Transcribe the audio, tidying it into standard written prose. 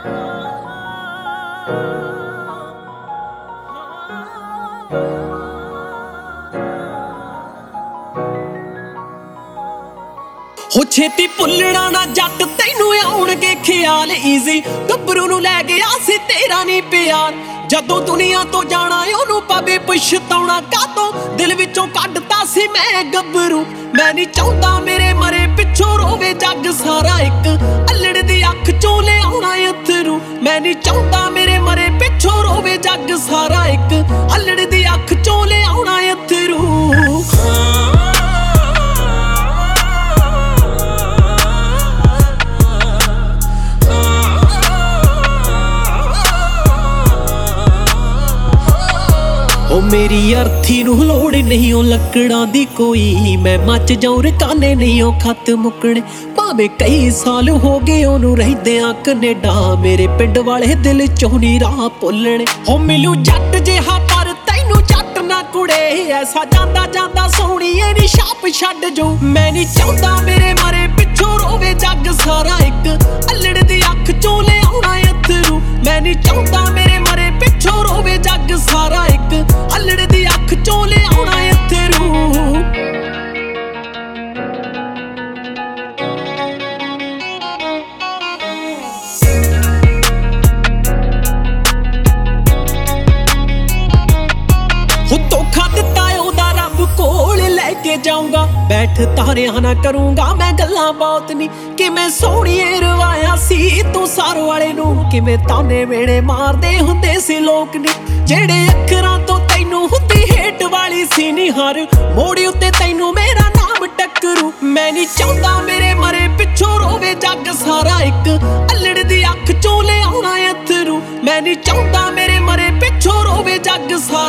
ਹੋ ਛੇਤੀ ਭੁੱਲਣਾ ਨਾ ਜੱਟ ਤੈਨੂੰ ਆਉਣਗੇ ਖਿਆਲ ਈਜ਼ੀ ਗੱਭਰੂ ਨੂੰ ਲੈ ਗਿਆ ਸੀ ਤੇਰਾ ਨੀ ਪਿਆਰ ਜਦੋਂ ਦੁਨੀਆ ਤੋਂ ਜਾਣਾ ਉਹਨੂੰ ਪਵੇ ਪਛਤਾਉਣਾ ਕਾਤੋਂ ਦਿਲ ਵਿੱਚੋਂ ਕੱਢਤਾ ਸੀ ਮੈਂ ਗੱਭਰੂ ਮੈਂ ਨਹੀਂ ਚਾਹੁੰਦਾ ਮੇਰੇ ਮਰੇ ਪਿੱਛੋਂ ਰੋਵੇ ਜੱਗ ਸਾਰਾ ਇੱਕ ਅਲੜ ਦੀ ਅੱਖ ਚੋਂ ਲਿਆਉਣਾ ਅਥਰੂ ਮੈਂ ਨਹੀਂ ਚਾਹੁੰਦਾ ਮੇਰੇ ਮਰੇ ਪਿੱਛੋਂ ਰੋਵੇ ਜੱਗ ਸਾਰਾ ਇੱਕ ਅਲੜ ਦੀ ਅੱਖ ਚੋਂ ਲਿਆਉਣਾ ਅਥਰੂ ਓ ਮੇਰੀ ਅਰਥੀ ਨੂੰ ਲੋੜ ਨਹੀਂ ਓ ਲੱਕੜਾਂ ਦੀ ਕੋਈ ਮੈਂ ਮੱਚ ਜਾਉ ਰਕਾਨੇ ਨਹੀਂ ਓ ਖੱਤ ਮੁੱਕਣੇ ਭਾਵੇਂ ਕਈ ਸਾਲ ਹੋ ਗਏ ਉਹਨੂੰ ਰਹਿੰਦਿਆਂ ਕੈਨੇਡਾ ਮੇਰੇ ਪਿੰਡ ਵਾਲੇ ਦਿਲ ਚੋਂ ਨੀ ਰਾਹ ਭੁੱਲਣੇ ਹੋ ਮਿਲੂ ਜੱਟ ਜਿਹਾ ਪਰ ਤੈਨੂੰ ਜੱਟ ਨਾ ਕੁੜੇ ਐਸਾ ਜਾਂਦਾ ਜਾਂਦਾ ਸੋਹਣੀਏ ਨੀ ਛਾਪ ਛੱਡ ਜੋ ਮੈਂ ਨਹੀਂ ਚਾਹੁੰਦਾ ਮੇਰੇ ਮਰੇ ਪਿੱਛੋਂ ਰੋਵੇ ਜੱਗ ਸਾਰਾ ਇੱਕ ਅਲੜ ਦੀ ਅੱਖ ਚੋਂ ਲਿਆਉਣਾ ਅਥਰੂ ਮੈਂ ਨਹੀਂ ਚਾਹੁੰਦਾ ਮੇਰੇ ਮਰੇ ਪਿੱਛੋਂ ਰੋਵੇ ਜੱਗ ਸਾਰਾ ਇੱਕ ਅਲੜ ਦੀ ਅੱਖ ਚੋਂ ਲਿਆਉਣਾ ਅਥਰੂ ਹੋ ਧੋਖਾ ਦਿੱਤਾ ਉਹਦਾ ਰੱਬ ਕੋਲ ਲੈ ਕੇ ਜਾਊਂਗਾ ਬੈਠ ਤਾਰਿਆਂ ਨਾ ਕਰੂੰਗਾ ਮੈਂ ਗੱਲਾਂ ਬਹੁਤ ਨੀ ਕਿਵੇਂ ਸੋਹਣੀਏ ਰਵਾਇਆ ਸੀ ਤੂੰ ਸਾਰ ਵਾਲੇ ਨੂੰ ਕਿਵੇਂ ਤਾਨੇ ਵੇੜੇ ਮਾਰਦੇ ਹੁੰਦੇ ਸੀ ਲੋਕ ਨੀ ਜਿਹੜੇ ਅੱਖਰਾਂ ਤੋਂ ਤੈਨੂੰ ਹੁੰਦੀ ਹੇਟ ਵਾਲੀ ਸੀ ਨੀ ਹਰ ਮੋੜ ਉੱਤੇ ਤੈਨੂੰ ਮੇਰਾ ਨਾਮ ਟੱਕਰੂ ਮੈਂ ਨਹੀਂ ਚਾਹੁੰਦਾ ਮੇਰੇ ਮਰੇ ਪਿੱਛੋਂ ਰੋਵੇ ਜੱਗ ਸਾਰਾ ਇੱਕ ਅਲੜ ਦੀ ਅੱਖ ਚੋਂ ਲਿਆਉਣਾ ਅਥਰੂ ਮੈਂ ਨਹੀਂ ਚਾਹੁੰਦਾ ਮੇਰੇ ਮਰੇ ਪਿੱਛੋਂ ਰੋਵੇ ਜੱਗ ਸਾਰਾ